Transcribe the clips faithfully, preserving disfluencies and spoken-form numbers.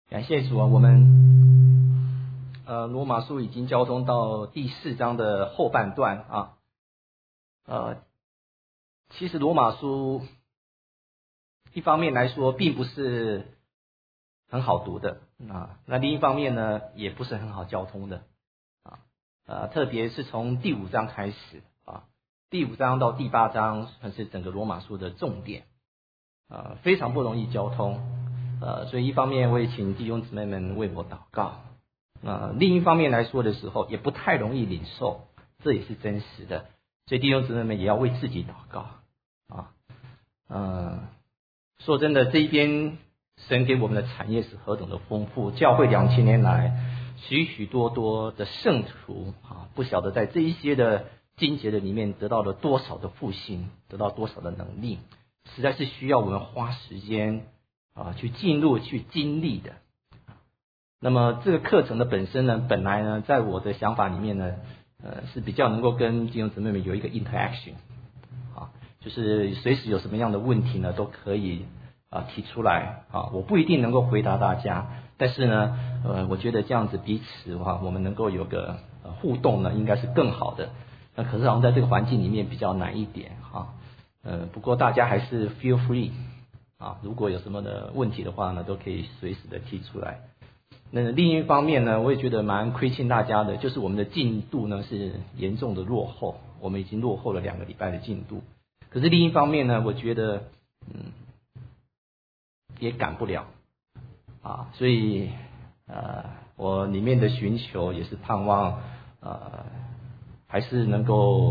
感谢主啊，我们呃罗马书已经交通到第四章的后半段啊。呃，其实罗马书一方面来说并不是很好读的啊，那另一方面呢也不是很好交通的啊。呃，特别是从第五章开始啊，第五章到第八章算是整个罗马书的重点啊，非常不容易交通。呃，所以一方面我也请弟兄姊妹们为我祷告，呃，另一方面来说的时候也不太容易领受，这也是真实的，所以弟兄姊妹们也要为自己祷告啊。呃，说真的，这一边神给我们的产业是何等的丰富，教会两千年来许许多多的圣徒啊，不晓得在这一些的经节的里面得到了多少的复兴，得到多少的能力，实在是需要我们花时间啊，去进入去经历的。那么这个课程的本身呢，本来呢，在我的想法里面呢，呃，是比较能够跟弟兄姊妹们有一个 interaction 啊，就是随时有什么样的问题呢，都可以啊提出来啊。我不一定能够回答大家，但是呢，呃，我觉得这样子彼此的话，我们能够有个呃互动呢，应该是更好的。那可是好像在这个环境里面比较难一点哈。呃，不过大家还是 feel free。啊，如果有什么的问题的话呢，都可以随时的提出来。那另一方面呢，我也觉得蛮亏欠大家的，就是我们的进度呢是严重的落后，我们已经落后了两个礼拜的进度。可是另一方面呢，我觉得嗯也赶不了啊，所以呃我里面的寻求也是盼望呃还是能够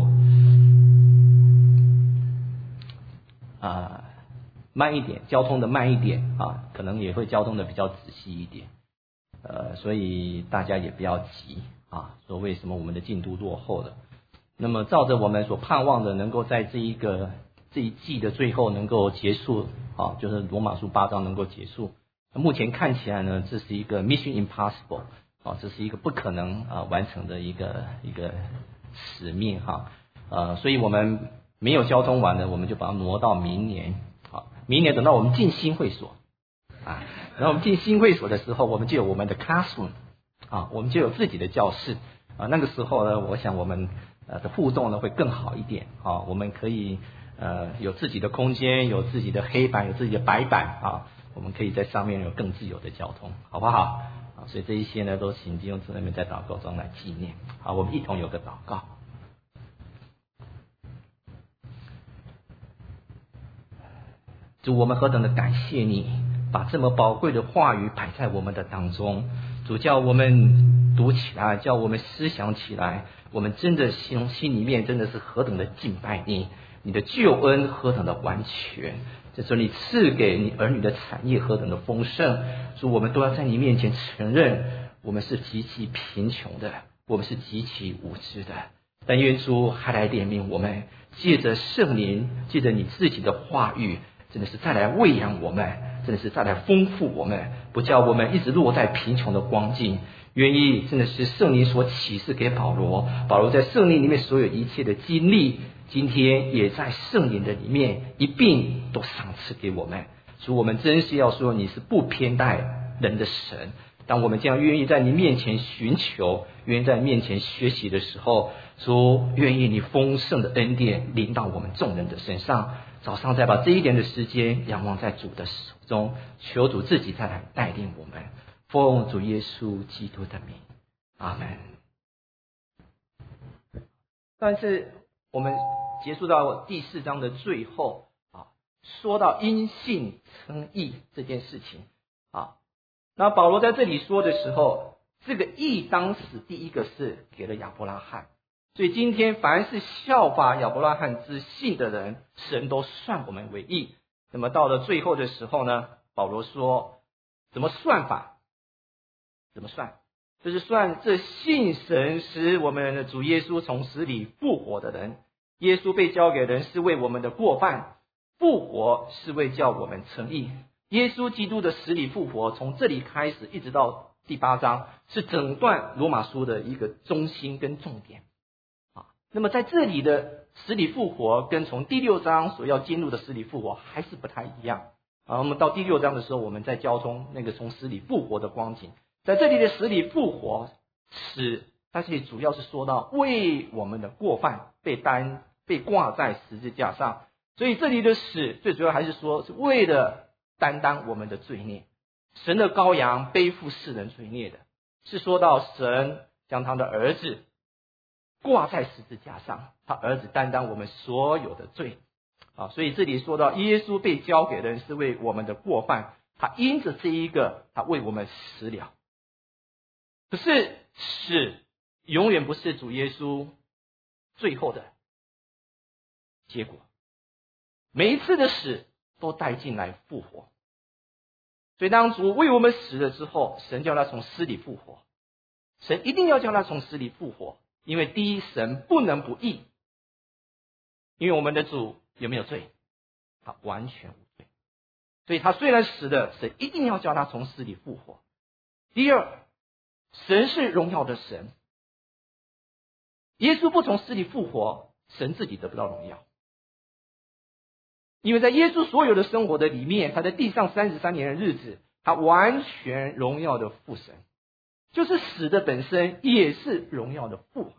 啊。呃慢一点，交通的慢一点啊，可能也会交通的比较仔细一点，呃，所以大家也不要急啊，说为什么我们的进度落后了？那么照着我们所盼望的，能够在这一个这一季的最后能够结束啊，就是罗马书八章能够结束。目前看起来呢，这是一个 mission impossible 啊，这是一个不可能啊完成的一个一个使命哈，呃，所以我们没有交通完的，我们就把它挪到明年。明年等到我们进新会所啊，然后我们进新会所的时候，我们就有我们的 classroom 啊，我们就有自己的教室啊。那个时候呢，我想我们呃的互动呢会更好一点啊，我们可以呃有自己的空间，有自己的黑板，有自己的白板啊，我们可以在上面有更自由的交通，好不好？啊，所以这一些呢，都请弟兄姊妹们在祷告中来纪念。好，我们一同有个祷告。主，我们何等的感谢你，把这么宝贵的话语摆在我们的当中。主，叫我们读起来，叫我们思想起来，我们真的心心里面真的是何等的敬拜你，你的救恩何等的完全。这时候你赐给你儿女的产业何等的丰盛。主，我们都要在你面前承认，我们是极其贫穷的，我们是极其无知的。但愿主还来怜悯我们，借着圣灵，借着你自己的话语，真的是再来喂养我们，真的是再来丰富我们，不叫我们一直落在贫穷的光景。愿意真的是圣灵所启示给保罗，保罗在圣灵里面所有一切的经历，今天也在圣灵的里面一并都赏赐给我们。主，我们真是要说你是不偏待人的神。当我们这样愿意在你面前寻求，愿意在你面前学习的时候，主，愿意你丰盛的恩典临到我们众人的身上。早上再把这一点的时间仰望在主的手中，求主自己再来带领我们，奉主耶稣基督的名，阿门。但是我们结束到第四章的最后啊，说到因信称义这件事情啊，那保罗在这里说的时候，这个义当时第一个是给了亚伯拉罕。所以今天凡是效法亚伯拉罕之信的人，神都算我们为义。那么到了最后的时候呢，保罗说怎么算法？怎么算？就是算这信神使我们的主耶稣从死里复活的人。耶稣被交给人是为我们的过犯，复活是为叫我们称义。耶稣基督的死里复活，从这里开始一直到第八章，是整段罗马书的一个中心跟重点。那么在这里的死里复活跟从第六章所要进入的死里复活还是不太一样啊，我们到第六章的时候，我们在交通那个从死里复活的光景。在这里的死里复活，使它这里主要是说到为我们的过犯被担被挂在十字架上，所以这里的死最主要还是说是为了担当我们的罪孽。神的羔羊背负世人罪孽的，是说到神将他的儿子挂在十字架上，他儿子担当我们所有的罪啊，所以这里说到耶稣被交给人是为我们的过犯，他因着这一个，他为我们死了。可是死永远不是主耶稣最后的结果，每一次的死都带进来复活。所以当主为我们死了之后，神叫他从死里复活，神一定要叫他从死里复活，因为第一，神不能不义，因为我们的主有没有罪？他完全无罪，所以他虽然死了，神一定要叫他从死里复活。第二，神是荣耀的神，耶稣不从死里复活，神自己得不到荣耀。因为在耶稣所有的生活的里面，他在地上三十三年的日子，他完全荣耀的父神，就是死的本身也是荣耀的父。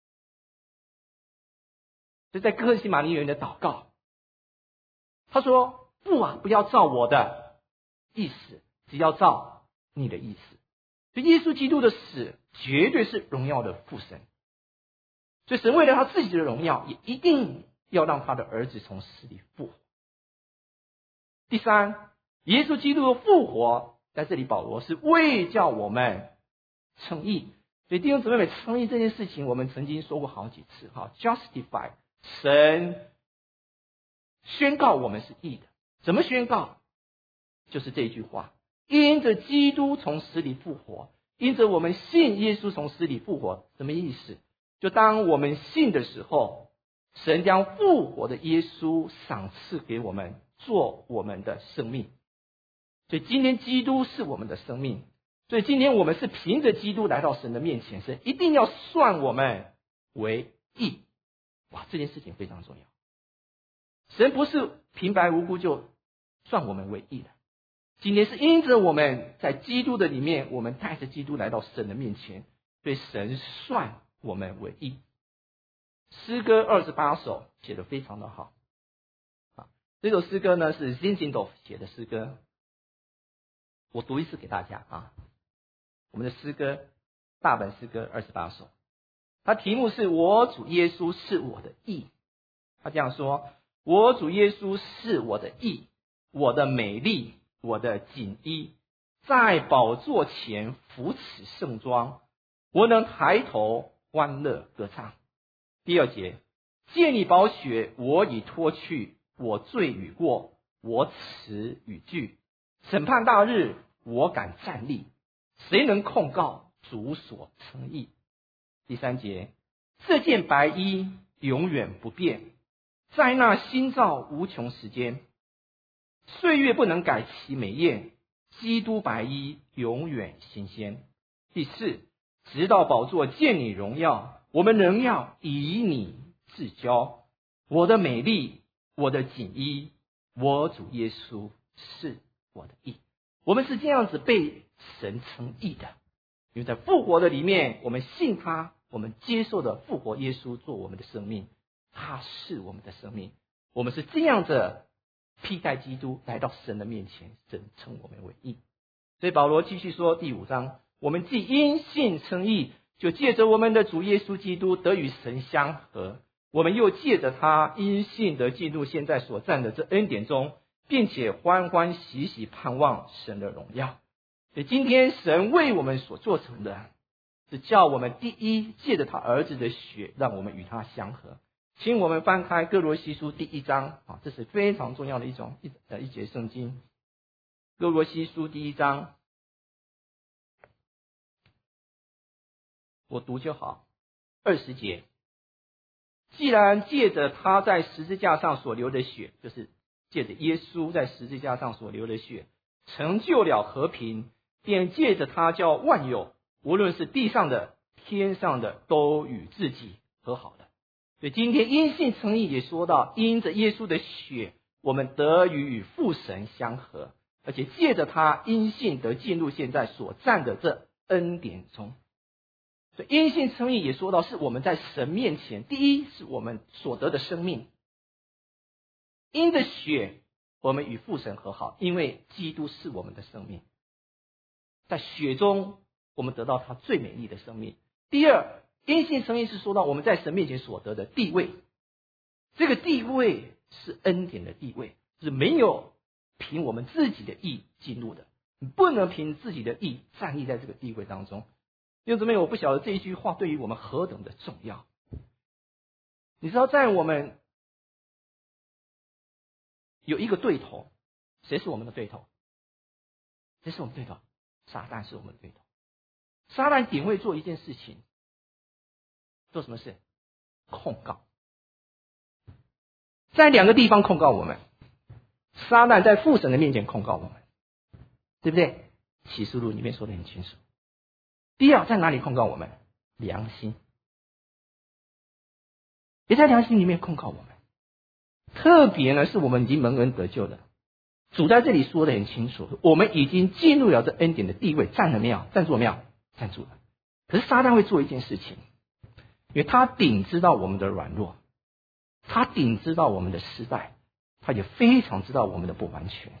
所以在哥西马尼园的祷告，他说：父啊，不要照我的意思，只要照你的意思。所以耶稣基督的死绝对是荣耀的父神，所以神为了他自己的荣耀，也一定要让他的儿子从死里复活。第三，耶稣基督的复活，在这里保罗是为叫我们称义。所以弟兄姊妹，称义这件事情我们曾经说过好几次哈 justify， 神宣告我们是义的。怎么宣告？就是这一句话，因着基督从死里复活，因着我们信耶稣从死里复活。什么意思？就当我们信的时候，神将复活的耶稣赏赐给我们，做我们的生命。所以今天基督是我们的生命，所以今天我们是凭着基督来到神的面前，神一定要算我们为义。哇，这件事情非常重要。神不是平白无故就算我们为义的，今天是因着我们在基督的里面，我们带着基督来到神的面前，所以神算我们为义。诗歌二十八首写得非常的好啊，这首诗歌呢是 Zinzendorf 写的诗歌，我读一次给大家啊。我们的诗歌大本诗歌二十八首，它题目是我主耶稣是我的义。他这样说：我主耶稣是我的义，我的美丽，我的锦衣，在宝座前扶持盛装，我能抬头欢乐歌唱。第二节，借你宝血，我已脱去我罪与过，我耻与惧。审判大日，我敢站立，谁能控告主所称义？第三节，这件白衣永远不变，在那新造无穷时间，岁月不能改其美艳，基督白衣永远新鲜。第四，直到宝座见你荣耀，我们仍要以你自骄。我的美丽，我的锦衣，我主耶稣是我的义。我们是这样子被神称义的，因为在复活的里面，我们信他，我们接受的复活耶稣做我们的生命，他是我们的生命。我们是这样子披戴基督来到神的面前，神称我们为义。所以保罗继续说第五章，我们既因信称义，就借着我们的主耶稣基督得与神相合，我们又借着他因信得进入现在所占的这恩典中，并且欢欢喜喜盼望神的荣耀。所以今天神为我们所做成的，是叫我们第一借着他儿子的血，让我们与他相合。请我们翻开哥罗西书第一章啊，这是非常重要的一种一呃一节圣经。哥罗西书第一章，我读就好。二十节，既然借着他在十字架上所流的血，就是借着耶稣在十字架上所流的血，成就了和平，便借着他叫万有，无论是地上的天上的，都与自己和好了。所以今天因信称义也说到，因着耶稣的血， 我们得以与父神相合，而且借着他因信得进入现在所占的这恩典中。所以因信称义也说到是我们在神面前，第一是我们所得的生命，因着血我们与父神和好，因为基督是我们的生命，在血中我们得到他最美丽的生命。第二，因信称义是说到我们在神面前所得的地位，这个地位是恩典的地位，是没有凭我们自己的义进入的，你不能凭自己的义站立在这个地位当中。弟兄姊妹，我不晓得这一句话对于我们何等的重要。你知道在我们有一个对头，谁是我们的对头？谁是我们对头？撒旦是我们的对头。撒旦顶会做一件事情，做什么事？控告。在两个地方控告我们。撒旦在父神的面前控告我们，对不对？启示录里面说得很清楚。第二，在哪里控告我们？良心，也在良心里面控告我们。特别呢，是我们已经蒙恩得救的，主在这里说得很清楚，我们已经进入了这恩典的地位，站了没有？站住了没有？站住了。可是撒旦会做一件事情，因为他顶知道我们的软弱，他顶知道我们的失败，他也非常知道我们的不完全。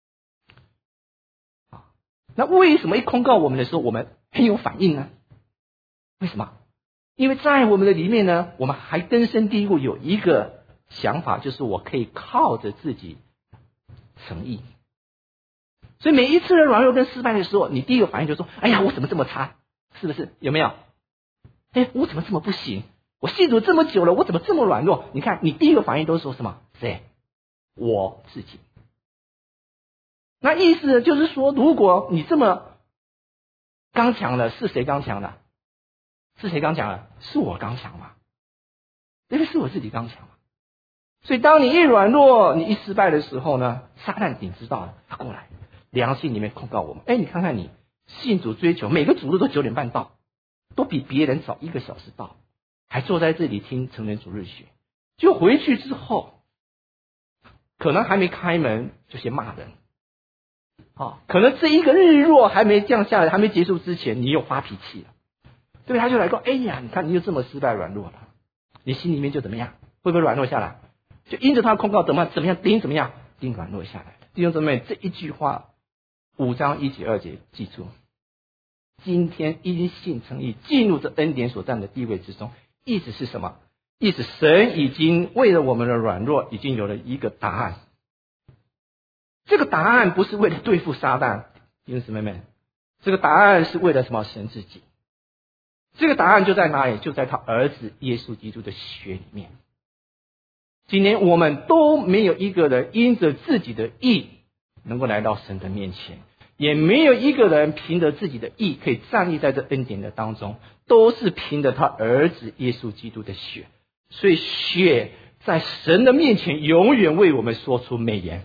啊，那为什么一控告我们的时候，我们很有反应呢？为什么？因为在我们的里面呢，我们还根深蒂固有一个想法，就是我可以靠着自己成义。所以每一次的软弱跟失败的时候，你第一个反应就是说：哎呀，我怎么这么差？是不是？有没有？哎，我怎么这么不行？我信主这么久了，我怎么这么软弱？你看，你第一个反应都是说什么？谁？我自己。那意思就是说，如果你这么刚强了，是谁刚强了？是谁刚强了？是我刚强嘛？对不对？是我自己刚强嘛？所以当你一软弱，你一失败的时候呢，撒旦你知道了，他过来良心里面控告我们。哎，你看看你信主追求，每个主日都九点半到，都比别人早一个小时到，还坐在这里听成人主日学，就回去之后，可能还没开门就先骂人。哦，可能这一个日落还没降下来，还没结束之前，你又发脾气了，对不对？他就来说：哎呀，你看你就这么失败软弱了，你心里面就怎么样？会不会软弱下来？就因着他的控告怎么怎么样，钉怎么样，钉软弱下来。弟兄姊妹，这一句话五章一节二节记住，今天因信称义，进入这恩典所占的地位之中，意思是什么？意思神已经为了我们的软弱，已经有了一个答案。这个答案不是为了对付撒旦，弟兄姊妹们，这个答案是为了什么？神自己。这个答案就在哪里？就在他儿子耶稣基督的血里面。今天我们都没有一个人因着自己的义能够来到神的面前，也没有一个人凭着自己的义可以站立在这恩典的当中，都是凭着他儿子耶稣基督的血。所以血在神的面前永远为我们说出美言。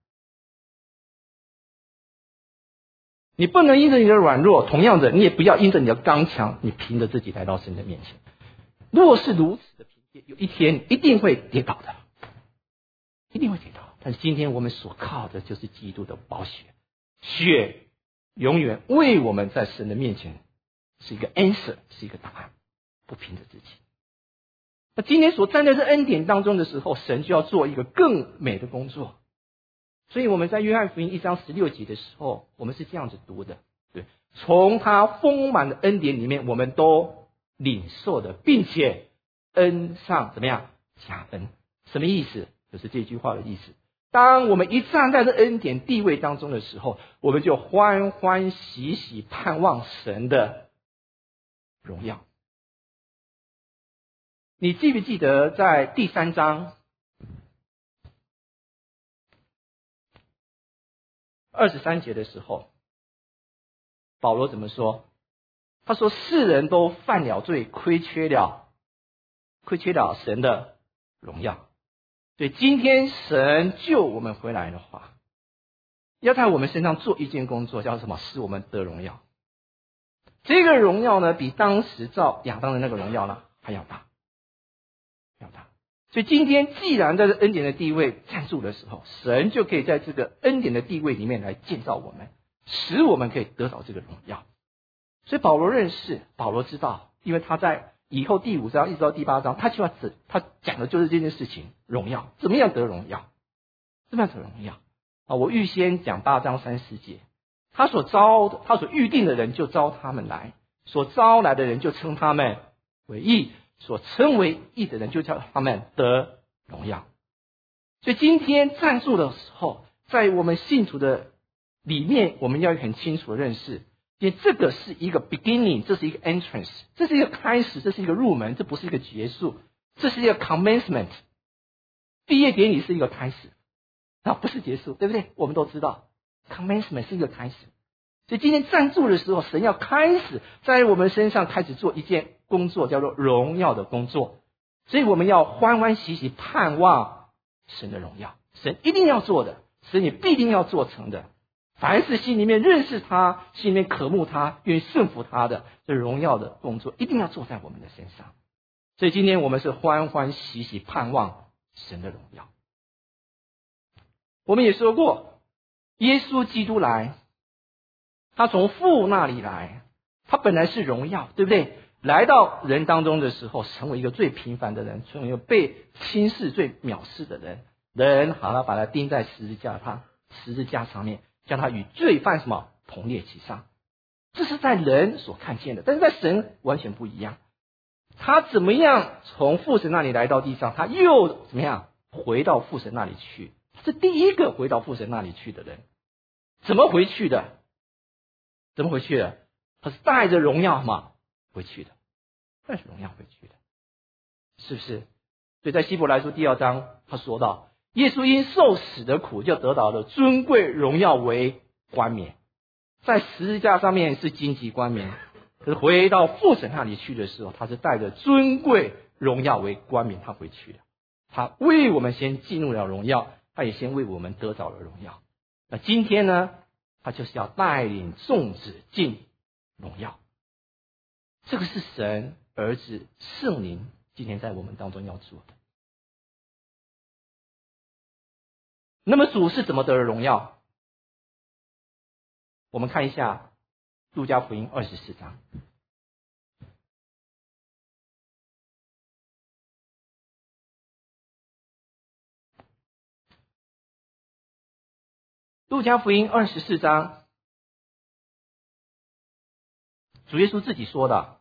你不能因着你的软弱，同样的你也不要因着你的刚强，你凭着自己来到神的面前。若是如此的凭借，有一天一定会跌倒的，一定会跌倒。但是今天我们所靠的就是基督的宝血，血永远为我们在神的面前是一个 answer， 是一个答案，不凭着自己。那今天所站在这恩典当中的时候，神就要做一个更美的工作。所以我们在约翰福音一章十六节的时候，我们是这样子读的，对，从他丰满的恩典里面，我们都领受的，并且恩上怎么样加恩？什么意思？就是这句话的意思。当我们一站在这恩典地位当中的时候，我们就欢欢喜喜盼望神的荣耀。你记不记得在第三章二十三节的时候，保罗怎么说？他说：世人都犯了罪，亏缺了亏缺了神的荣耀。所以今天神救我们回来的话，要在我们身上做一件工作，叫什么？使我们得荣耀。这个荣耀呢，比当时造亚当的那个荣耀呢还要大，要大。 所以今天既然在这恩典的地位站住的时候，神就可以在这个恩典的地位里面来建造我们，使我们可以得到这个荣耀。所以保罗认识，保罗知道，因为他在以后第五章一直到第八章，他就要他讲的就是这件事情，荣耀，怎么样得荣耀，怎么样得荣耀啊！我预先讲八章三十节，他所招的，他所预定的人就招他们来，所招来的人就称他们为义，所称为义的人就叫他们得荣耀。所以今天站住的时候，在我们信徒的里面，我们要很清楚的认识，因为这个是一个 beginning， 这是一个 entrance， 这是一个开始，这是一个入门，这不是一个结束，这是一个 commencement。 毕业典礼是一个开始，啊，不是结束，对不对？我们都知道 commencement 是一个开始。所以今天站住的时候，神要开始在我们身上开始做一件工作，叫做荣耀的工作。所以我们要欢欢喜喜盼望神的荣耀，神一定要做的，神也必定要做成的。凡是心里面认识他，心里面渴慕他，愿意顺服他的，这荣耀的工作一定要做在我们的身上。所以今天我们是欢欢喜喜盼望神的荣耀。我们也说过，耶稣基督来，他从父那里来，他本来是荣耀，对不对？来到人当中的时候，成为一个最平凡的人，成为一个被轻视、最藐视的人。人好了，把他钉在十字架上，十字架上面，将他与罪犯什么同列其上。这是在人所看见的，但是在神完全不一样。他怎么样从父神那里来到地上，他又怎么样回到父神那里去？是第一个回到父神那里去的人。怎么回去的？怎么回去的？他是带着荣耀嘛回去的，带着荣耀回去的，是不是？所以在希伯来书第二章，他说到，耶稣因受死的苦，就得到了尊贵荣耀为冠冕。在十字架上面是荆棘冠冕，可是回到父神那里去的时候，他是带着尊贵荣耀为冠冕，他回去了。他为我们先进入了荣耀，他也先为我们得到了荣耀。那今天呢，他就是要带领众子进荣耀。这个是神儿子圣灵今天在我们当中要做的。那么主是怎么得荣耀？我们看一下路加福音二十四章。路加福音二十四章，主耶稣自己说的，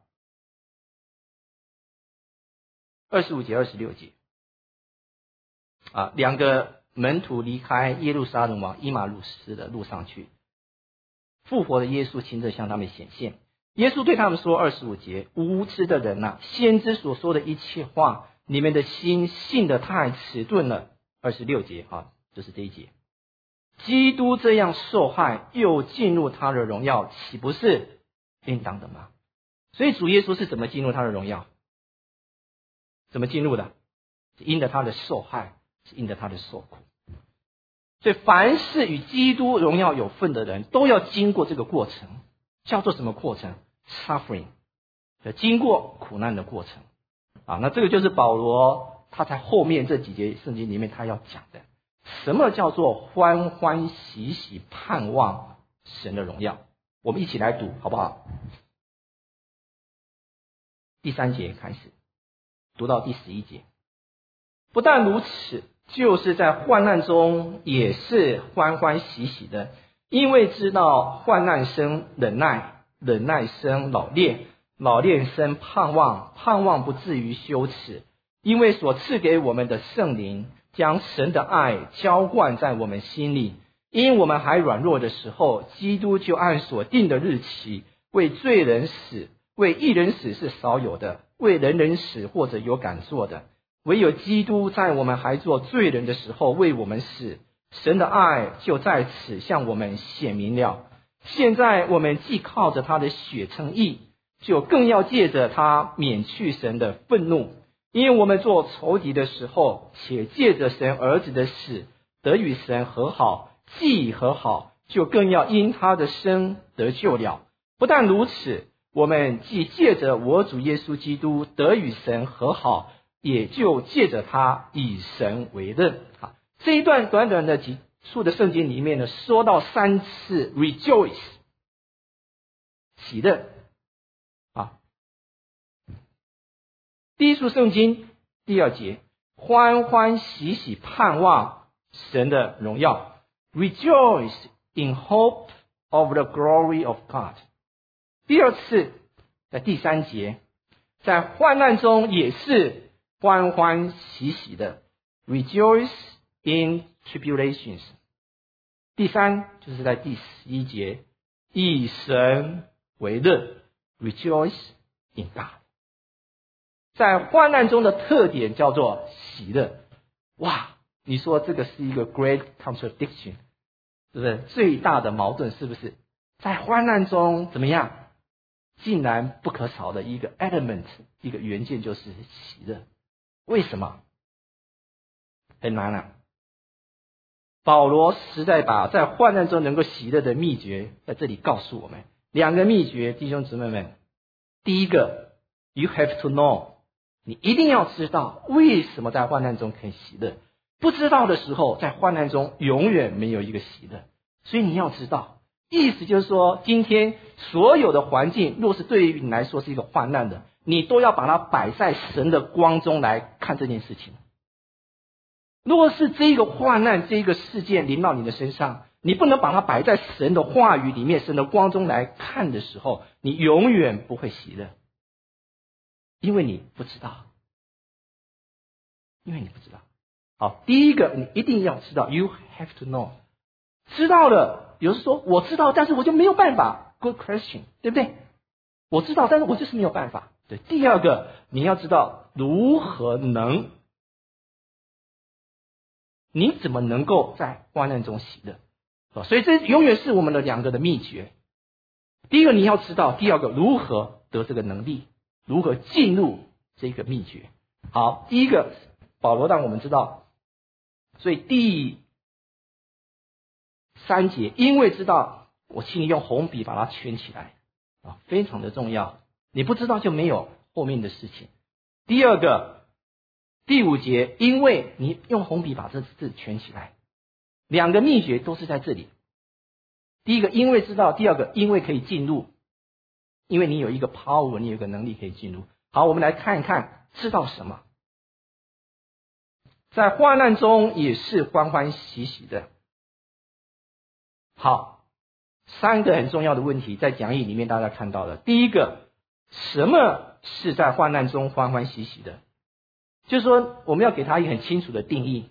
二十五节、二十六节啊，两个门徒离开耶路撒冷往伊马路斯的路上去，复活的耶稣亲自向他们显现。耶稣对他们说，二十五节，无知的人啊，先知所说的一切话，你们的心信得太迟钝了。二十六节啊，就是这一节，基督这样受害，又进入他的荣耀，岂不是应当的吗？所以主耶稣是怎么进入他的荣耀？怎么进入的？是因着他的受害，是因着他的受苦。所以凡是与基督荣耀有份的人，都要经过这个过程，叫做什么过程？ Suffering， 经过苦难的过程啊。那这个就是保罗他在后面这几节圣经里面他要讲的，什么叫做欢欢喜喜盼望神的荣耀。我们一起来读好不好？第三节开始读到第十一节。不但如此，就是在患难中也是欢欢喜喜的，因为知道患难生忍耐，忍耐生老练，老练生盼望，盼望不至于羞耻，因为所赐给我们的圣灵将神的爱浇灌在我们心里。因我们还软弱的时候，基督就按所定的日期为罪人死，为义人死是少有的，为人人死或者有敢做的。唯有基督在我们还做罪人的时候为我们死，神的爱就在此向我们显明了。现在我们既靠着他的血称义，就更要借着他免去神的愤怒。因为我们做仇敌的时候，且借着神儿子的死得与神和好，既已和好，就更要因他的生得救了。不但如此，我们既借着我主耶稣基督得与神和好， 也就借着他以神为乐。好，这一段短短的几处的圣经里面呢，说到三次 rejoice 喜乐。啊，第一处圣经第二节，欢欢喜喜盼望神的荣耀 ，rejoice in hope of the glory of God。第二次在第三节，在患难中也是欢欢喜喜的 ，rejoice in tribulations。第三就是在第十一节，以神为乐 ，rejoice in God。在患难中的特点叫做喜乐。哇，你说这个是一个 great contradiction， 是不是最大的矛盾？是不是在患难中怎么样？竟然不可少的一个 element， 一个元件就是喜乐。为什么？很难啊。保罗实在把在患难中能够喜乐的秘诀在这里告诉我们。两个秘诀，弟兄姊妹们。第一个 ，you have to know， 你一定要知道为什么在患难中可以喜乐。不知道的时候，在患难中永远没有一个喜乐。所以你要知道。意思就是说，今天所有的环境，若是对于你来说是一个患难的，你都要把它摆在神的光中来看这件事情。如果是这个患难、这个事件临到你的身上，你不能把它摆在神的话语里面、神的光中来看的时候，你永远不会喜乐，因为你不知道，因为你不知道。好，第一个你一定要知道 ，you have to know， 知道了。有人说我知道，但是我就没有办法。Good question， 对不对？我知道，但是我就是没有办法。对，第二个你要知道如何能，你怎么能够在患难中喜乐？所以这永远是我们的两个的秘诀。第一个你要知道，第二个如何得这个能力，如何进入这个秘诀。好，第一个保罗让我们知道，所以第三节，因为知道，我请你用红笔把它圈起来啊，非常的重要。你不知道就没有后面的事情。第二个，第五节，因为你用红笔把这字圈起来，两个秘诀都是在这里。第一个，因为知道；第二个，因为可以进入，因为你有一个 power， 你有一个能力可以进入。好，我们来看一看，知道什么？在患难中也是欢欢喜喜的。好，三个很重要的问题在讲义里面大家看到了。第一个，什么是在患难中欢欢喜喜的？就是说我们要给他一个很清楚的定义。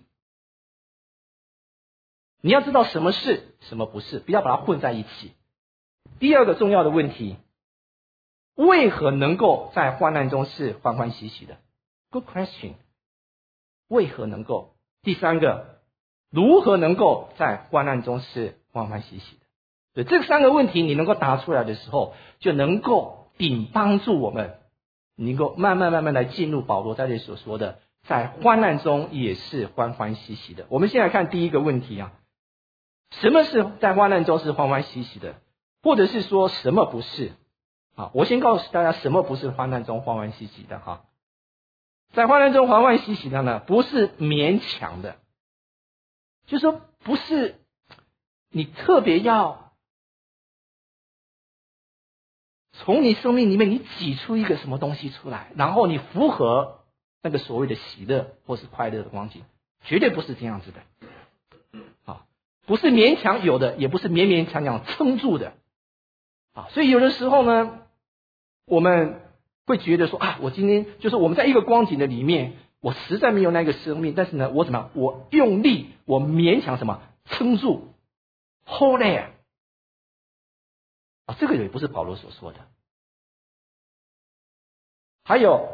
你要知道什么是，什么不是，不要把它混在一起。第二个重要的问题，为何能够在患难中是欢欢喜喜的？ Good question， 为何能够？第三个，如何能够在患难中是欢欢喜喜的？对，这三个问题你能够答出来的时候，就能够顶帮助我们能够慢慢慢慢来进入保罗在这里所说的，在患难中也是欢欢喜喜的。我们先来看第一个问题啊，什么是在患难中是欢欢喜喜的，或者是说什么不是？啊，我先告诉大家什么不是患难中欢欢喜喜的哈。在患难中欢欢喜喜的呢，不是勉强的，就是说不是你特别要从你生命里面你挤出一个什么东西出来，然后你符合那个所谓的喜乐或是快乐的光景，绝对不是这样子的。啊，不是勉强有的，也不是勉勉强强撑住的。啊，所以有的时候呢，我们会觉得说啊，我今天就是我们在一个光景的里面，我实在没有那个生命，但是呢，我怎么我用力，我勉强什么撑住 ，hold there。啊，这个也不是保罗所说的。还有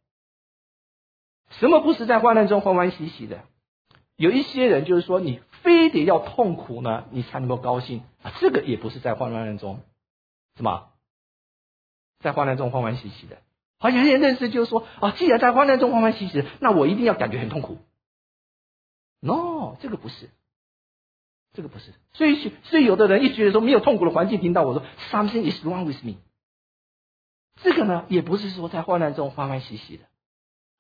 什么不是在患难中欢欢喜喜的？有一些人就是说，你非得要痛苦呢，你才能够高兴啊，这个也不是在患难中什么，在患难中欢欢喜喜的。好，有些人认识就是说啊，既然在患难中欢欢喜喜，那我一定要感觉很痛苦。No， 这个不是。这个不是，所以所以有的人一觉得说没有痛苦的环境，听到我说 something is wrong with me， 这个呢也不是说在患难中欢欢喜喜的。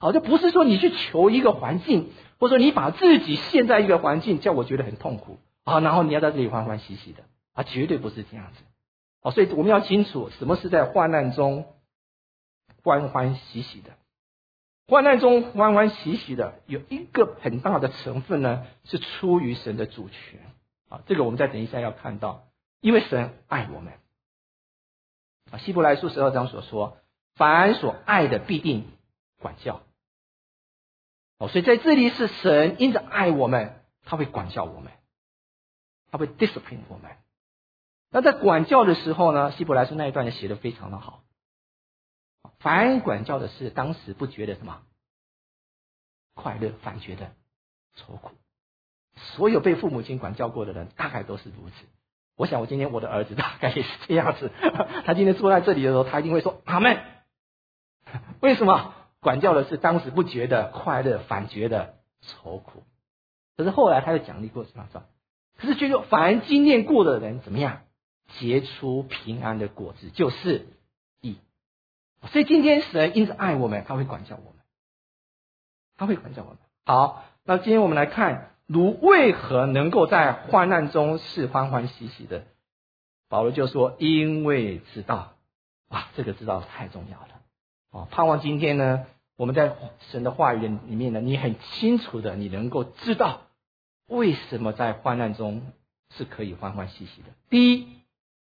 好，这不是说你去求一个环境，或者说你把自己陷在一个环境，叫我觉得很痛苦啊，然后你要在这里欢欢喜喜的啊，绝对不是这样子。好，所以我们要清楚什么是在患难中欢欢喜喜的。患难中欢欢喜喜的有一个很大的成分呢，是出于神的主权啊，这个我们再等一下要看到，因为神爱我们啊，希伯来书十二章所说，凡所爱的必定管教。哦，所以在这里是神因着爱我们，他会管教我们，他会 discipline 我们。那在管教的时候呢，希伯来书那一段也写得非常的好。凡管教的事，当时不觉得什么快乐，反觉得愁苦。所有被父母亲管教过的人，大概都是如此。我想我今天我的儿子大概也是这样子，他今天坐在这里的时候，他一定会说阿们。为什么？管教的事当时不觉得快乐，反觉得愁苦。可是后来他又奖励过什么？可是觉得凡经验过的人怎么样？结出平安的果子，就是义。所以今天神因着爱我们，他会管教我们，他会管教我们。好，那今天我们来看，如为何能够在患难中是欢欢喜喜的？保罗就说，因为知道，哇，这个知道太重要了哦。盼望今天呢，我们在神的话语里面呢，你很清楚的，你能够知道为什么在患难中是可以欢欢喜喜的。第一，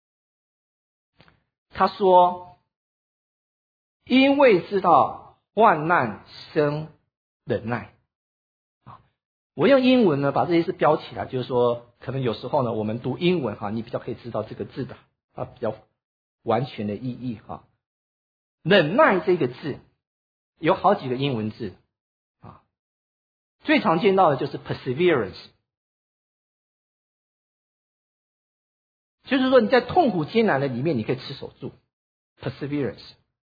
他说，因为知道患难生忍耐。我用英文呢把这些字标起来，就是说可能有时候呢我们读英文哈，你比较可以知道这个字的它比较完全的意义哈。忍耐这个字有好几个英文字啊，最常见到的就是 perseverance， 就是说你在痛苦艰难的里面你可以持守住 perseverance。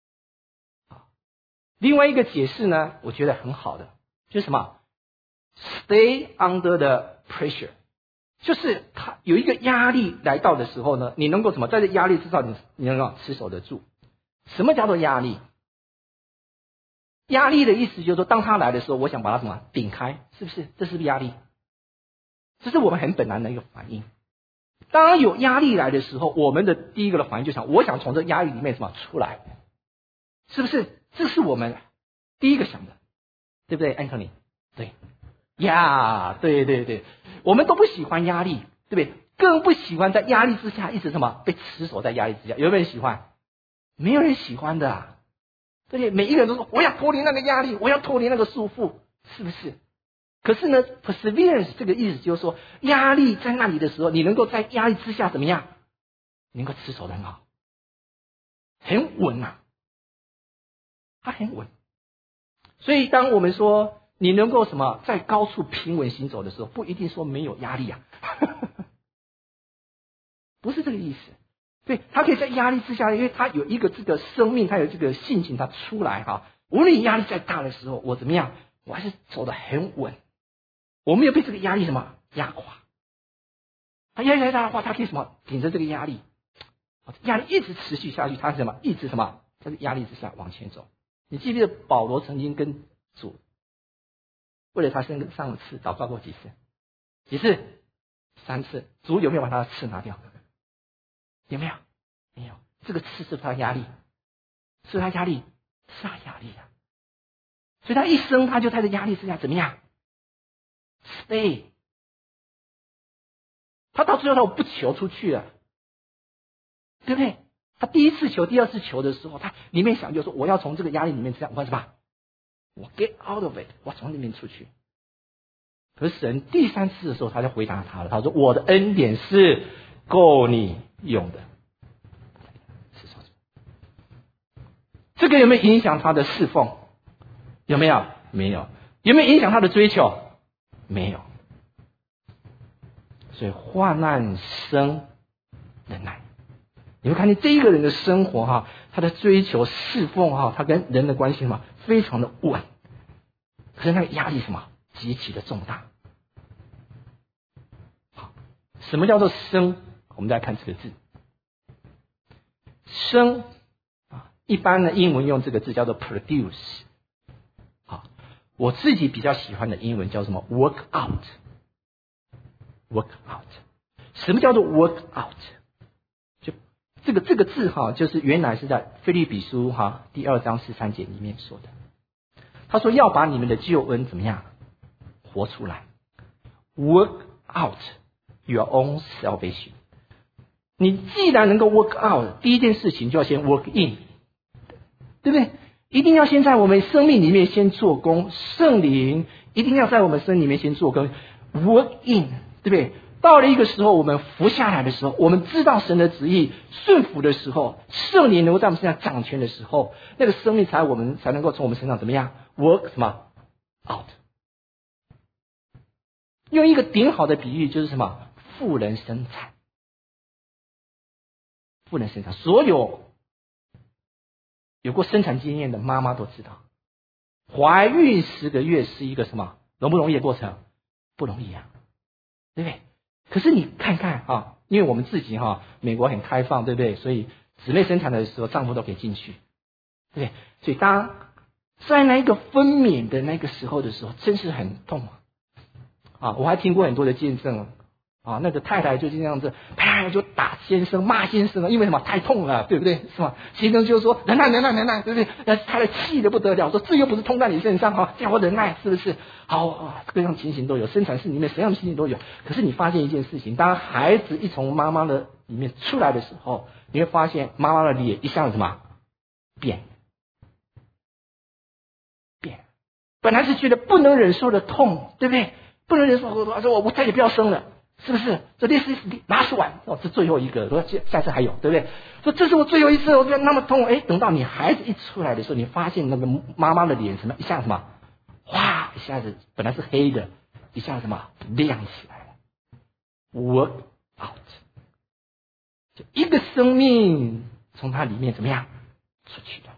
另外一个解释呢，我觉得很好的，就是什么 ？Stay under the pressure， 就是他有一个压力来到的时候呢，你能够什么？在这压力之上，你你能够持守得住。什么叫做压力？压力的意思就是说，当他来的时候，我想把它什么顶开，是不是？这是不是压力？这是我们很本能的一个反应。当有压力来的时候，我们的第一个的反应就想，我想从这压力里面什么出来，是不是？这是我们第一个想的，对不对 ，Anthony？ 对，呀，对对对，我们都不喜欢压力，对不对？更不喜欢在压力之下一直什么被持守在压力之下。有没有人喜欢？没有人喜欢的啊，对不对？每一个人都说我要脱离那个压力，我要脱离那个束缚，是不是？可是呢 ，perseverance 这个意思就是说，压力在那里的时候，你能够在压力之下怎么样？能够持守得很好，很稳啊。它很稳，所以当我们说你能够什么在高处平稳行走的时候，不一定说没有压力啊，不是这个意思。对，他可以在压力之下，因为他有一个这个生命，他有这个性情，他出来哈。无论压力再大的时候，我怎么样，我还是走得很稳，我没有被这个压力什么压垮。他压力再大的话，他可以什么顶着这个压力，压力一直持续下去，他是什么一直什么在压力之下往前走。你记不记得保罗曾经跟主为了他身上的刺祷告过几次？几次？三次。主有没有把他的刺拿掉？有没有？没有。这个刺是他的压力，是他压力，是他压力啊。所以他一生他就在这压力之下怎么样 ？Stay。他到最后他不求出去了，对不对？他第一次求、第二次求的时候，他里面想就是说，我要从这个压力里面这样，我干什么？我 get out of it， 我从里面出去。可是神第三次的时候，他就回答他了，他说：“我的恩典是够你用的。”这个有没有影响他的侍奉？有没有？没有。有没有影响他的追求？没有。所以患难生忍耐。你会看见这一个人的生活哈，他的追求侍奉哈，他跟人的关系什么非常的稳，可是那个压力什么极其的重大。好，什么叫做生？我们再看这个字，生啊，一般的英文用这个字叫做 produce。好， 我自己比较喜欢的英文叫什么 ？work out，work out。什么叫做 work out？ 就这个这个字哈，就是原来是在腓立比书哈第二章十三节里面说的。他说要把你们的救恩怎么样活出来 ？work out your own salvation。你既然能够 work out， 第一件事情就要先 work in， 对不对？一定要先在我们生命里面先做工，圣灵一定要在我们生命里面先做工 ，work in， 对不对？到了一个时候，我们服下来的时候，我们知道神的旨意，顺服的时候，圣灵能够在我们身上掌权的时候，那个生命才我们才能够从我们身上怎么样 work 什么 out。用一个顶好的比喻就是什么？妇人生产，妇人生产，所有有过生产经验的妈妈都知道，怀孕十个月是一个什么容不容易的过程？不容易啊，对不对？可是你看看啊，因为我们自己哈，美国很开放，对不对？所以姊妹生产的时候，丈夫都可以进去，对不对？所以当在那一个分娩的那个时候的时候，真是很痛啊！啊，我还听过很多的见证啊，那个太太就这样子，啪就打先生，骂先生，因为什么？太痛了，对不对？是吧？先生就说忍耐，忍耐，忍耐，对不对？那太太气得不得了，说这又不是痛在你身上哈，叫我忍耐，是不是？好啊，各样情形都有，生产室里面什么样的情形都有。可是你发现一件事情，当孩子一从妈妈的里面出来的时候，你会发现妈妈的脸一下子什么变变，本来是觉得不能忍受的痛，对不对？不能忍受，我说我再也不要生了。是不是？这历史拿出完哦，这最后一个，说下次还有，对不对？说这是我最后一次，我觉得那么痛。哎，等到你孩子一出来的时候，你发现那个妈妈的脸什么一下什么，哗，一下子本来是黑的，一下子什么亮起来了。Work out， 就一个生命从它里面怎么样出去了，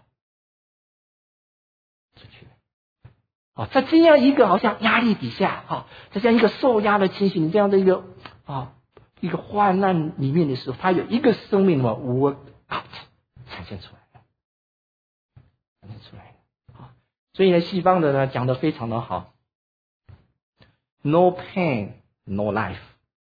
出去了。啊，在这样一个好像压力底下，哈，在这样一个受压的情形，这样的一个啊一个患难里面的时候，他有一个生命嘛 work out 产生出来了，产生出来了。啊，所以呢，西方的呢讲得非常的好 ，no pain no life，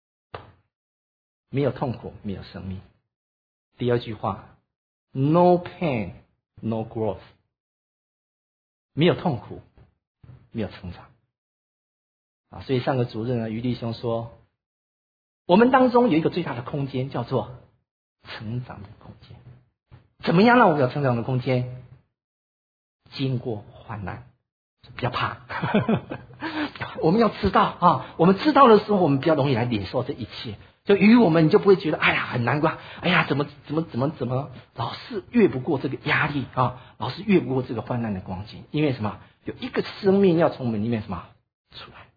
没有痛苦没有生命。第二句话 ，no pain no growth， 没有痛苦。没有成长啊，所以上个主任呢，于弟兄说，我们当中有一个最大的空间，叫做成长的空间。怎么样让我们有成长的空间？经过患难，不要怕。我们要知道啊，我们知道的时候，我们比较容易来领受这一切。就于我们，你就不会觉得哎呀很难过，哎呀怎么怎么怎么怎么老是越不过这个压力啊，老是越不过这个患难的光景，因为什么？有一个生命要从我们里面什么出来？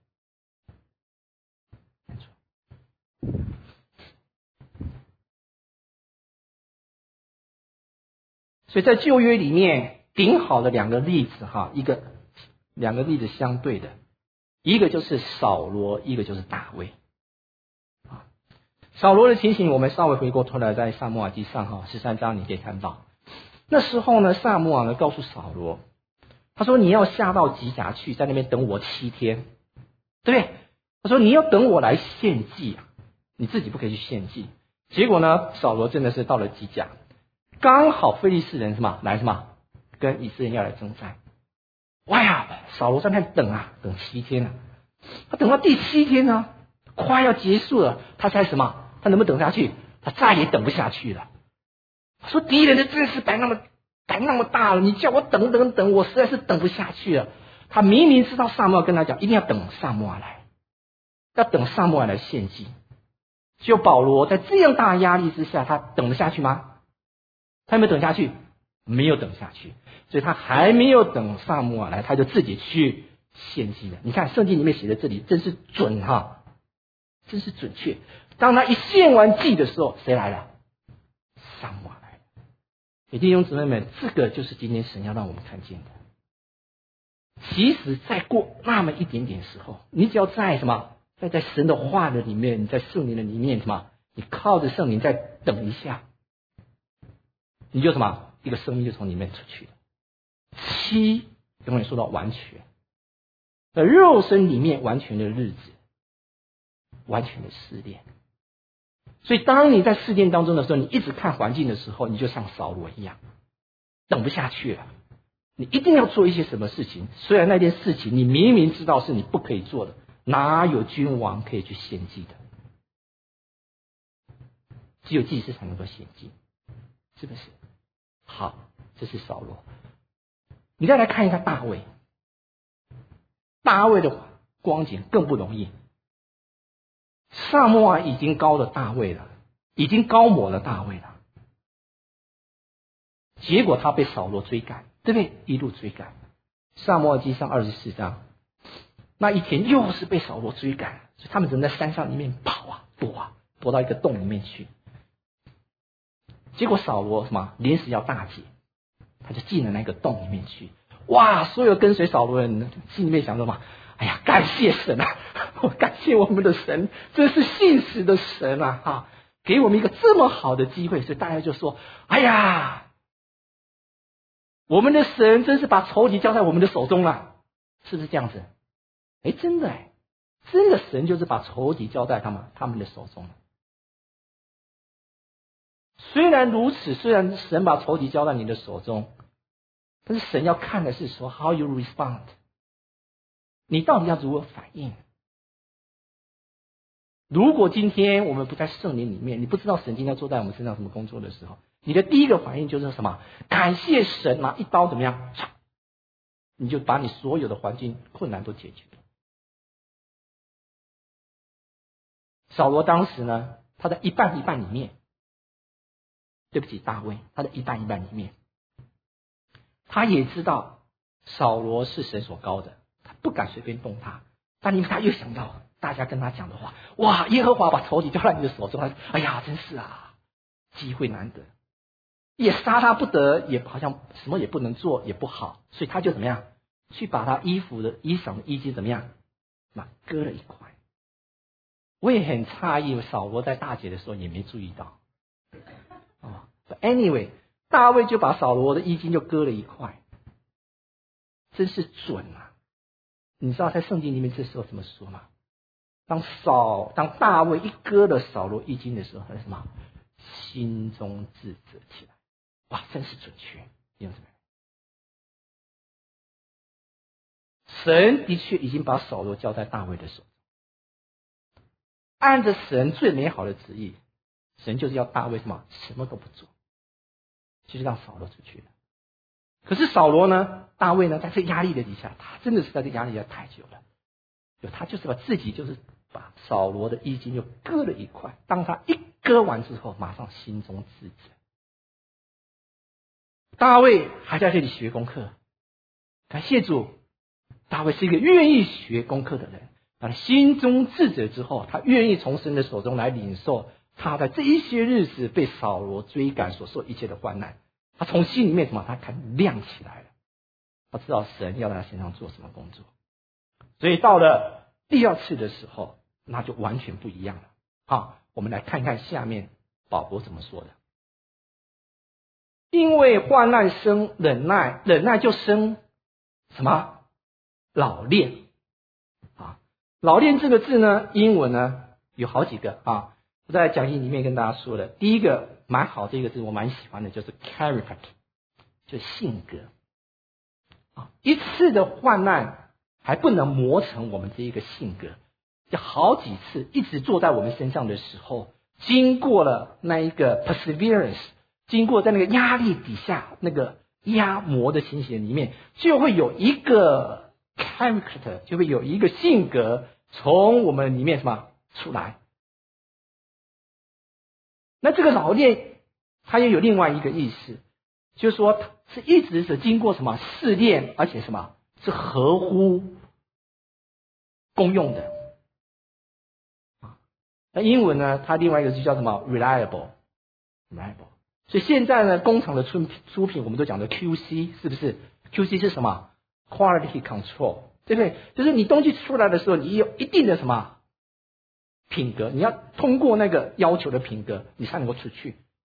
所以在旧约里面顶好的两个例子哈，一个两个例子相对的，一个就是扫罗，一个就是大卫。啊，扫罗的情形我们稍微回过头来，在撒母耳记上哈十三章你可以看到，那时候呢，撒母耳呢告诉扫罗，他说你要下到吉甲去，在那边等我七天，对不对？他说你要等我来献祭啊，你自己不可以去献祭。结果呢，扫罗真的是到了吉甲，刚好非利士人什么来什么跟以色列人要来征战。哇呀，扫罗在那等啊，等七天啊，他等到第七天呢，快要结束了，他才什么？他能不能等下去？他再也等不下去了。说敌人的阵势摆那么摆那么大了，你叫我等等等，我实在是等不下去了。他明明知道撒母耳跟他讲，一定要等撒母耳来，要等撒母耳来献祭。就保罗在这样大压力之下，他等得下去吗？他有没有等下去？没有等下去，所以他还没有等撒母耳来，他就自己去献祭了。你看圣经里面写的这里真是准哈，真是准确。当他一献完祭的时候，谁来了？撒母耳来了。弟兄姊妹们，这个就是今天神要让我们看见的。其实再过那么一点点时候，你只要在什么，在在神的话的里面，你在圣灵的里面什么，你靠着圣灵再等一下，你就什么，一个生命就从里面出去了。七永远说到完全， 而肉身里面完全的日子，完全的试炼。所以当你在试炼当中的时候，你一直看环境的时候，你就像扫罗一样，等不下去了。你一定要做一些什么事情，虽然那件事情你明明知道是你不可以做的，哪有君王可以去献祭的？只有祭司才能够献祭，是不是？好，这是扫罗。你再来看一看大卫，大卫的光景更不容易。撒母耳已经高了大卫了，已经高抹了大卫了，结果他被扫罗追赶，对不对？一路追赶。撒母耳记上二十四章，那一天又是被扫罗追赶，所以他们只能在山上里面跑啊躲啊，躲到一个洞里面去。结果扫罗什么临时要大捷，他就进了那个洞里面去。哇！所有跟随扫罗的人心里面想说嘛，哎呀，感谢神啊！感谢我们的神，真是信实的神啊！哈，给我们一个这么好的机会，所以大家就说：哎呀，我们的神真是把仇敌交在我们的手中了，是不是这样子？哎，真的哎，真的神就是把仇敌交在他们他们的手中了。虽然如此，虽然神把仇敌交在你的手中，但是神要看的是说 how you respond， 你到底要如何反应？如果今天我们不在圣灵里面，你不知道神今天要做在我们身上什么工作的时候，你的第一个反应就是什么？感谢神，拿一刀怎么样？你就把你所有的环境困难都解决了。扫罗当时呢，他在一半一半里面，对不起大卫，他的一半一半里面，他也知道扫罗是神所膏的，他不敢随便动他。但因为他又想到大家跟他讲的话，哇，耶和华把仇敌交在你的手中，哎呀，真是啊，机会难得，也杀他不得，也好像什么也不能做，也不好，所以他就怎么样，去把他衣服的衣裳的衣襟怎么样，那割了一块。我也很诧异，扫罗在大捷的时候也没注意到。哦 ，But anyway， 大卫就把扫罗的衣襟就割了一块，真是准啊！你知道在圣经里面这时候怎么说吗？当扫当大卫一割了扫罗衣襟的时候，他是什么？心中自责起来。哇，真是准确！弟兄姊妹，神的确已经把扫罗交在大卫的手中，按着神最美好的旨意，神就是要大卫什么？什么都不做，就是让扫罗出去了。可是扫罗呢，大卫呢，在这压力的底下，他真的是在这压力下太久了，就他就是把自己就是把扫罗的衣襟就割了一块。当他一割完之后，马上心中自责。大卫还在这里学功课，感谢主，大卫是一个愿意学功课的人。他心中自责之后，他愿意从神的手中来领受他在这一些日子被扫罗追赶所受一切的患难。他从心里面什么？他看亮起来了，他知道神要在他身上做什么工作。所以到了第二次的时候，那就完全不一样了。好，我们来看看下面保罗怎么说的。因为患难生忍耐，忍耐就生什么？老练。啊，老练这个字呢，英文呢有好几个啊。我在讲义里面跟大家说的，第一个蛮好，这个字我蛮喜欢的，就是 character， 就是性格。啊，一次的患难还不能磨成我们这一个性格，就好几次一直坐在我们身上的时候，经过了那一个 perseverance， 经过在那个压力底下那个压磨的情形里面，就会有一个 character， 就会有一个性格从我们里面什么出来。那这个老练它也有另外一个意思，就是说是一直是经过什么试炼，而且什么是合乎功用的。那英文呢，它另外一个就叫什么 reliable reliable。 所以现在呢，工厂的出出品我们都讲的 Q C， 是不是？ Q C 是什么？ Quality Control， 对不对？就是你东西出来的时候，你有一定的什么品格，你要通过那个要求的品格，你才能够出去。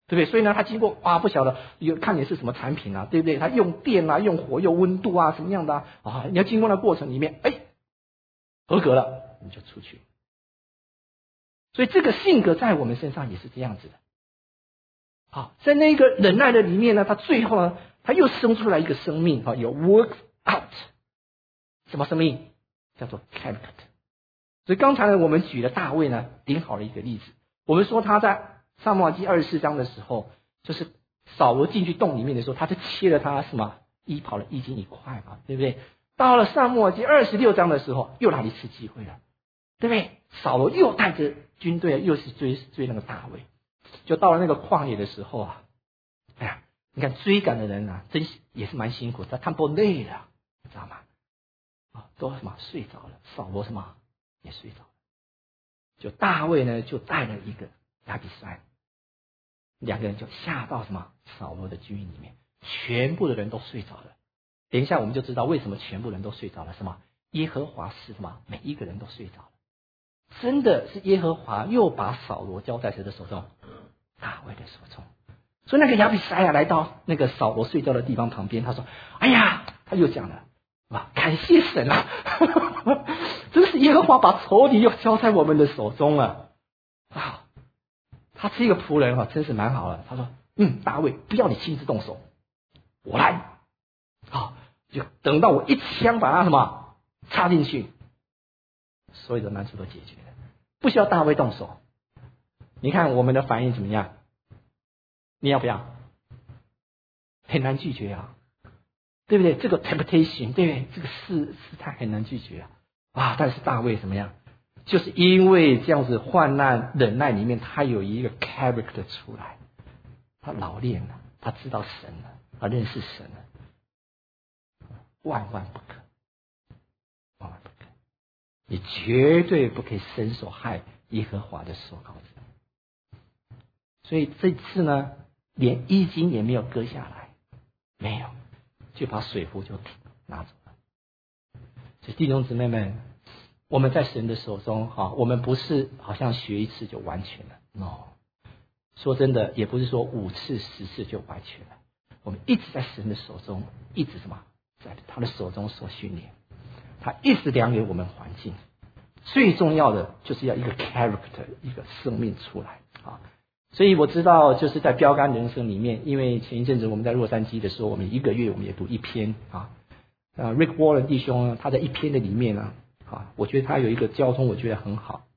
对不对？所以呢，他经过啊，不晓得有看你是什么产品啊，对不对？他用电啊，用火，用温度啊，什么样的啊？啊你要经过那过程里面，哎，合格了，你就出去。所以这个性格在我们身上也是这样子的。好，在那个忍耐的里面呢，他最后呢，他又生出来一个生命啊，有 work out， 什么生命？叫做 character。所以刚才呢，我们举了大卫呢，顶好的一个例子。我们说他在撒母耳记二十四章的时候，就是扫罗进去洞里面的时候，他就切了他什么衣袍的衣襟一块嘛，对不对？到了撒母耳记二十六章的时候，又来一次机会了，对不对？扫罗又带着军队，又是追追那个大卫。就到了那个旷野的时候啊，哎呀，你看追赶的人啊，真也是蛮辛苦的，他们都累了，你知道吗？啊，都什么睡着了，扫罗什么也睡着了。就大卫呢，就带了一个亚比筛，两个人就下到什么扫罗的军营里面，全部的人都睡着了。等一下我们就知道为什么全部人都睡着了，什么耶和华是什么每一个人都睡着了。真的是耶和华又把扫罗交在谁的手中？大卫的手中。所以那个亚比筛啊，来到那个扫罗睡觉的地方旁边，他说：“哎呀，他又讲了，哇，感谢神啊！真是耶和华把仇敌又交在我们的手中了啊！”他是一个仆人啊，真是蛮好的。他说：“嗯，大卫，不要你亲自动手，我来。好，就等到我一枪把他什么插进去，所有的难处都解决了，不需要大卫动手。你看我们的反应怎么样？你要不要？很难拒绝啊，对不对？这个 temptation， 对不对？这个试试探很难拒绝啊。啊，但是大卫怎么样？就是因为这样子患难忍耐里面，他有一个 character 出来，他老练了，他知道神了，他认识神了，万万不可，万万不可，你绝对不可以伸手害耶和华的受膏者。所以这次呢，连衣襟也没有割下来，没有，就把水壶就拿走了。所以弟兄姊妹们，我们在神的手中哈，我们不是好像学一次就完全了 ，no。说真的，也不是说五次十次就完全了。我们一直在神的手中，一直什么，在他的手中所训练，他一直量给我们环境。最重要的就是要一个 character， 一个生命出来啊。所以我知道，就是在标杆人生里面，因为前一阵子我们在洛杉矶的时候，我们一个月我们也读一篇啊。呃 ，Rick Warren 弟兄呢，他在一篇的里面呢，啊，我觉得他有一个交通，我觉得很好。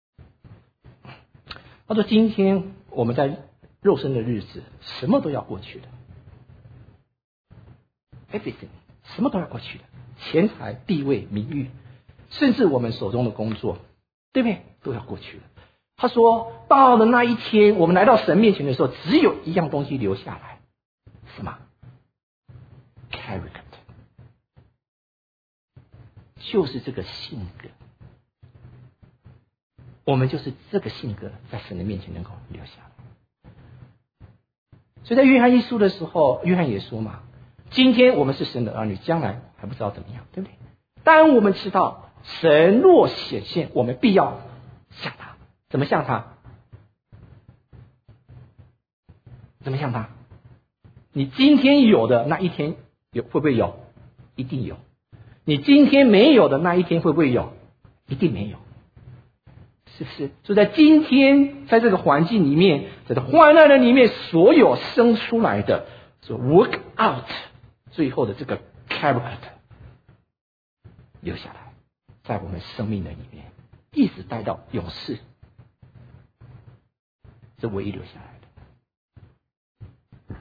他说：“今天我们在肉身的日子，什么都要过去的 ，everything， 什么都要过去的，钱财、地位、名誉，甚至我们手中的工作，对不对？都要过去的。”他说：“到了那一天，我们来到神面前的时候，只有一样东西留下来，什么 ？character， 就是这个性格。我们就是这个性格，在神的面前能够留下来。所以在约翰一书的时候，约翰也说嘛：今天我们是神的儿女，将来还不知道怎么样，对不对？当我们知道神若显现，我们必要像他。怎么像他？怎么像他？你今天有的那一天有会不会有？一定有。你今天没有的那一天会不会有？一定没有。是不是？所以在今天，在这个环境里面，在这患难的里面，所有生出来的，所 work out 最后的这个 character 留下来，在我们生命的里面，一直带到永世。这唯一留下来的。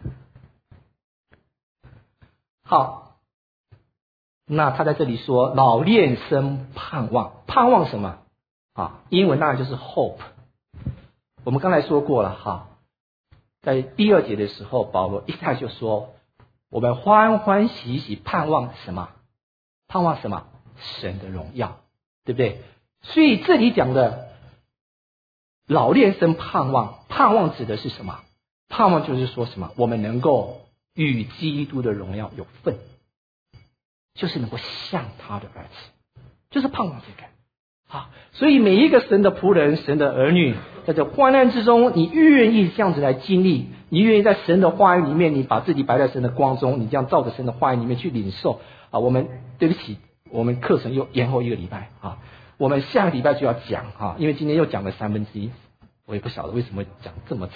好，那他在这里说老练生盼望，盼望什么啊？英文当然就是 hope。我们刚才说过了哈，在第二节的时候，保罗一开始就说，我们欢欢喜喜盼望什么？盼望什么？神的荣耀，对不对？所以这里讲的老练生盼望，盼望指的是什么？盼望就是说什么？我们能够与基督的荣耀有份，就是能够像他的儿子，就是盼望这个。好，所以每一个神的仆人、神的儿女， 在这患难之中，你愿意这样子来经历，你愿意在神的话语里面，你把自己摆在神的光中，你这样照着神的话语里面去领受啊。我们对不起，我们课程又延后一个礼拜啊，我们下个礼拜就要讲哈，因为今天又讲了三分之一，我也不晓得为什么会讲这么长，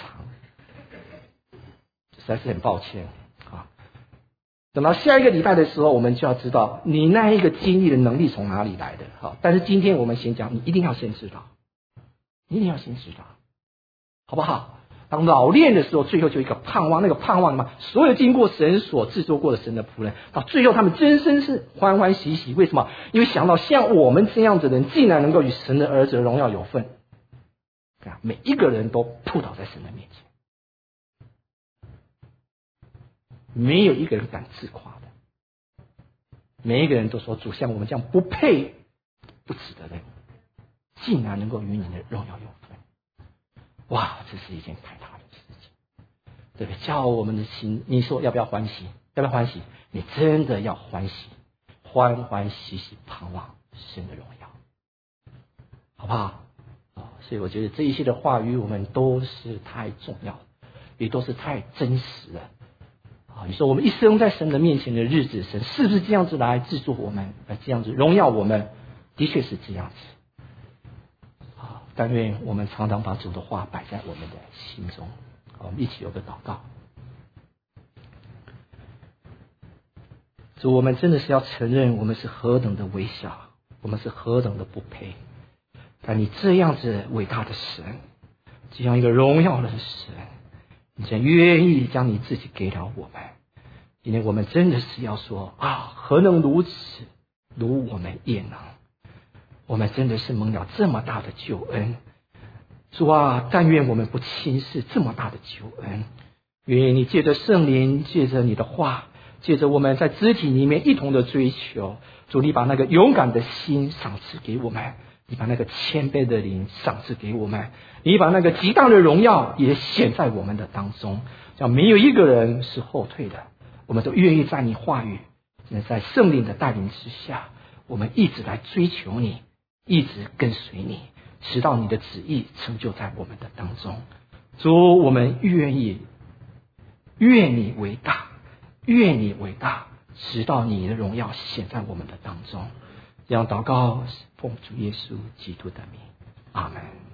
实在是很抱歉啊。等到下一个礼拜的时候，我们就要知道你那一个经历的能力从哪里来的。好，但是今天我们先讲，你一定要先知道，你一定要先知道，好不好？当老练的时候，最后就一个盼望，那个盼望嘛，所有经过神所制作过的神的仆人，到最后他们真真是欢欢喜喜。为什么？因为想到像我们这样子的人，竟然能够与神的儿子的荣耀有份，每一个人都扑倒在神的面前。没有一个人敢自夸的，每一个人都说主，像我们这样不配不值得的人，竟然能够与你的荣耀有份，哇，这是一件太大的事情，对不对？叫我们的心，你说要不要欢喜？要不要欢喜？你真的要欢喜，欢欢喜喜盼望神的荣耀，好不好？哦，所以我觉得这一些的话语我们都是太重要，也都是太真实了。你说我们一生在神的面前的日子，神是不是这样子来制作我们，来这样子荣耀我们？的确是这样子。好，但愿我们常常把主的话摆在我们的心中。好，我们一起有个祷告。主，我们真的是要承认我们是何等的微小，我们是何等的不配。但你这样子伟大的神，这样一个荣耀的神，你真愿意将你自己给了我们。今天我们真的是要说啊，何能如此，如我们也能。我们真的是蒙了这么大的救恩，主啊，但愿我们不轻视这么大的救恩。愿你借着圣灵，借着你的话，借着我们在肢体里面一同的追求，主，你把那个勇敢的心赏赐给我们，你把那个谦卑的灵赏赐给我们，你把那个极大的荣耀也显在我们的当中，叫没有一个人是后退的。我们都愿意在你话语，在圣灵的带领之下，我们一直来追求你，一直跟随你，直到你的旨意成就在我们的当中。主，我们愿意，愿你为大，愿你为大，直到你的荣耀显在我们的当中。这样祷告，奉主耶稣基督的名，阿们。